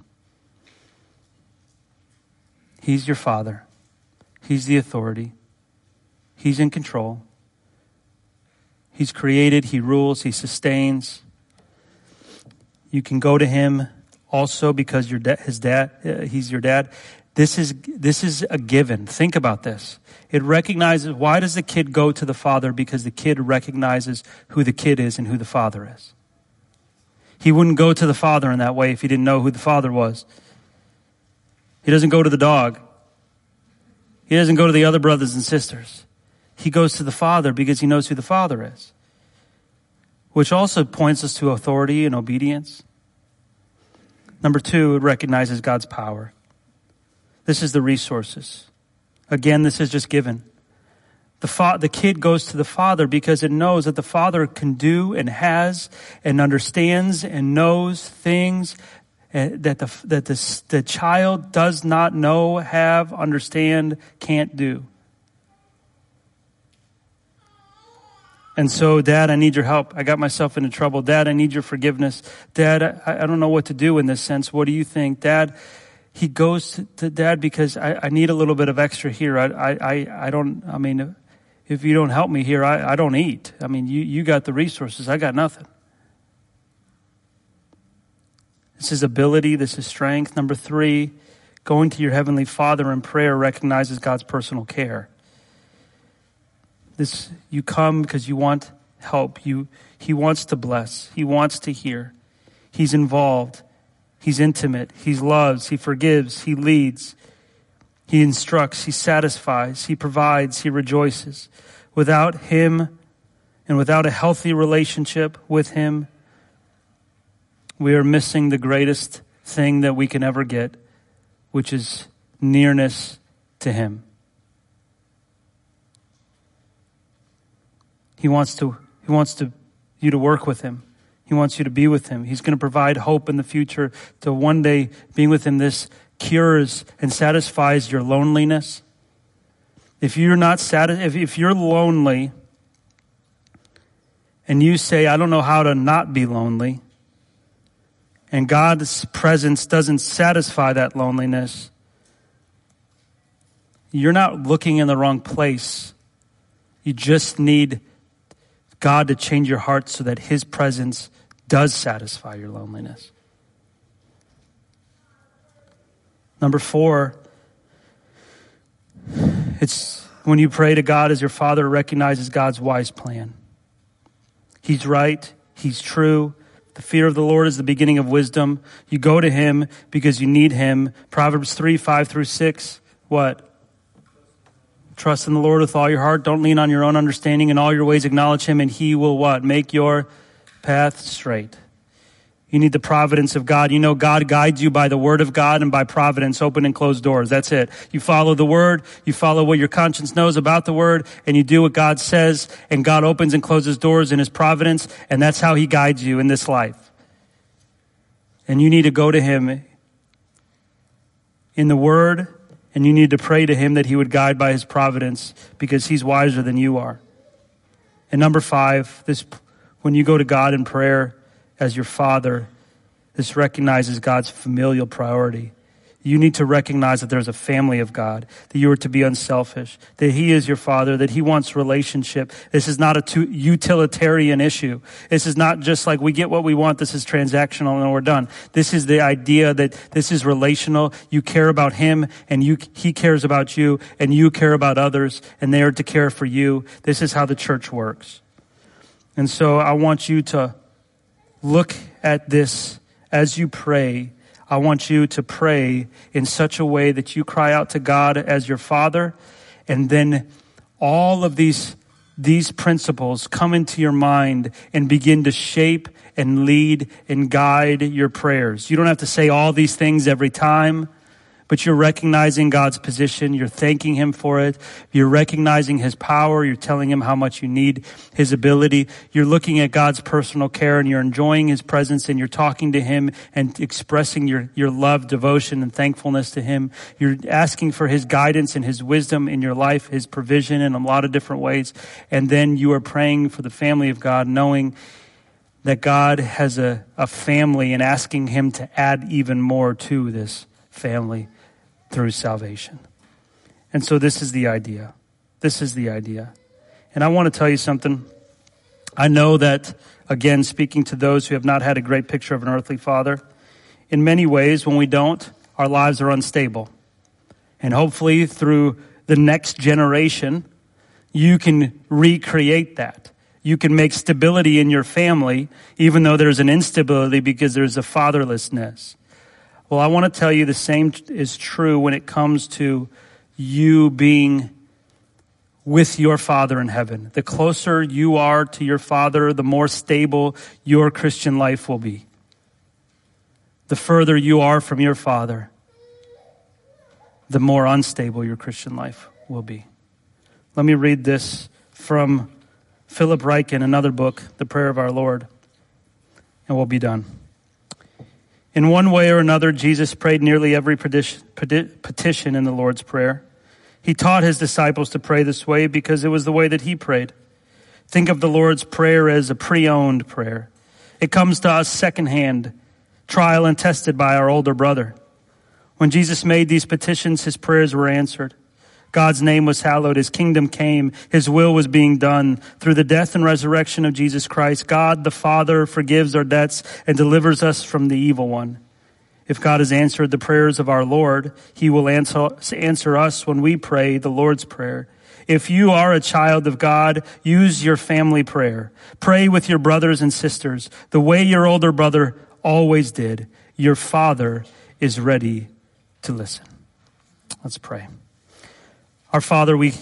He's your Father. He's the authority. He's in control. He's created. He rules. He sustains. You can go to him also because your da- his dad. Uh, he's your dad. This is this is a given. Think about this. It recognizes, why does the kid go to the father? Because the kid recognizes who the kid is and who the father is. He wouldn't go to the father in that way if he didn't know who the father was. He doesn't go to the dog. He doesn't go to the other brothers and sisters. He goes to the father because he knows who the father is. Which also points us to authority and obedience. Number two, it recognizes God's power. This is the resources. Again, this is just given. The fa- the kid goes to the father because it knows that the father can do and has and understands and knows things that the that the, the child does not know, have, understand, can't do. And so, Dad, I need your help. I got myself into trouble. Dad, I need your forgiveness. Dad, I, I don't know what to do in this sense. What do you think? Dad, he goes to, to Dad because I, I need a little bit of extra here. I, I, I don't, I mean, if you don't help me here, I, I don't eat. I mean, you, you got the resources. I got nothing. This is ability. This is strength. Number three, going to your Heavenly Father in prayer recognizes God's personal care. This, you come because you want help. You, he wants to bless. He wants to hear. He's involved. He's intimate. He loves. He forgives. He leads. He instructs. He satisfies. He provides. He rejoices. Without him and without a healthy relationship with him, we are missing the greatest thing that we can ever get, which is nearness to him. He wants to, he wants to, you to work with him. He wants you to be with him. He's going to provide hope in the future to one day being with him. This cures and satisfies your loneliness. If you're not satis- if, if you're lonely and you say, I don't know how to not be lonely, and God's presence doesn't satisfy that loneliness, you're not looking in the wrong place. You just need God to change your heart so that his presence does satisfy your loneliness. Number four, it's when you pray to God as your Father, recognizes God's wise plan. He's right. He's true. The fear of the Lord is the beginning of wisdom. You go to him because you need him. Proverbs three, five through six. What? Trust in the Lord with all your heart. Don't lean on your own understanding. In all your ways acknowledge him, and he will what? Make your path straight. You need the providence of God. You know God guides you by the word of God and by providence, open and closed doors. That's it. You follow the word, you follow what your conscience knows about the word, and you do what God says, and God opens and closes doors in his providence, and that's how he guides you in this life. And you need to go to him in the word, and you need to pray to him that he would guide by his providence, because he's wiser than you are. And number five, this when you go to God in prayer as your Father, this recognizes God's familial priority. You need to recognize that there's a family of God, that you are to be unselfish, that he is your Father, that he wants relationship. This is not a utilitarian issue. This is not just like we get what we want, this is transactional and we're done. This is the idea that this is relational. You care about him and you, he cares about you, and you care about others and they are to care for you. This is how the church works. And so I want you to look at this as you pray. I want you to pray in such a way that you cry out to God as your Father, and then all of these, these principles come into your mind and begin to shape and lead and guide your prayers. You don't have to say all these things every time, but you're recognizing God's position. You're thanking him for it. You're recognizing his power. You're telling him how much you need his ability. You're looking at God's personal care, and you're enjoying his presence, and you're talking to him and expressing your, your love, devotion, and thankfulness to him. You're asking for his guidance and his wisdom in your life, his provision in a lot of different ways. And then you are praying for the family of God, knowing that God has a, a family, and asking him to add even more to this family through salvation. And so this is the idea. This is the idea. And I want to tell you something. I know that, again, speaking to those who have not had a great picture of an earthly father, in many ways, when we don't, our lives are unstable. And hopefully through the next generation, you can recreate that. You can make stability in your family, even though there's an instability because there's a fatherlessness. Well, I want to tell you the same is true when it comes to you being with your Father in heaven. The closer you are to your Father, the more stable your Christian life will be. The further you are from your Father, the more unstable your Christian life will be. Let me read this from Philip Ryken, another book, The Prayer of Our Lord, and we'll be done. In one way or another, Jesus prayed nearly every petition in the Lord's Prayer. He taught his disciples to pray this way because it was the way that he prayed. Think of the Lord's Prayer as a pre-owned prayer. It comes to us secondhand, trial and tested by our older brother. When Jesus made these petitions, his prayers were answered. God's name was hallowed. His kingdom came. His will was being done. Through the death and resurrection of Jesus Christ, God the Father forgives our debts and delivers us from the evil one. If God has answered the prayers of our Lord, he will answer, answer us when we pray the Lord's Prayer. If you are a child of God, use your family prayer. Pray with your brothers and sisters the way your older brother always did. Your Father is ready to listen. Let's pray. Our Father, we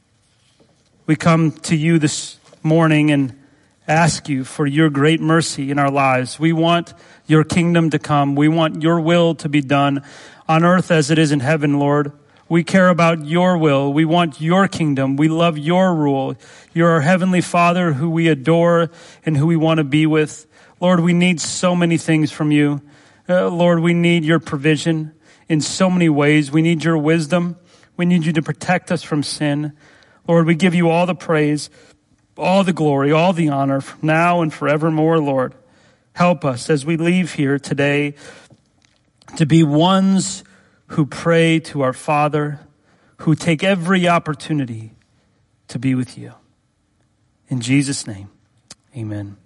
we come to you this morning and ask you for your great mercy in our lives. We want your kingdom to come. We want your will to be done on earth as it is in heaven, Lord. We care about your will. We want your kingdom. We love your rule. You're our heavenly Father who we adore and who we want to be with. Lord, we need so many things from you. Uh, Lord, we need your provision in so many ways. We need your wisdom. We need you to protect us from sin. Lord, we give you all the praise, all the glory, all the honor from now and forevermore, Lord. Help us as we leave here today to be ones who pray to our Father, who take every opportunity to be with you. In Jesus' name, Amen.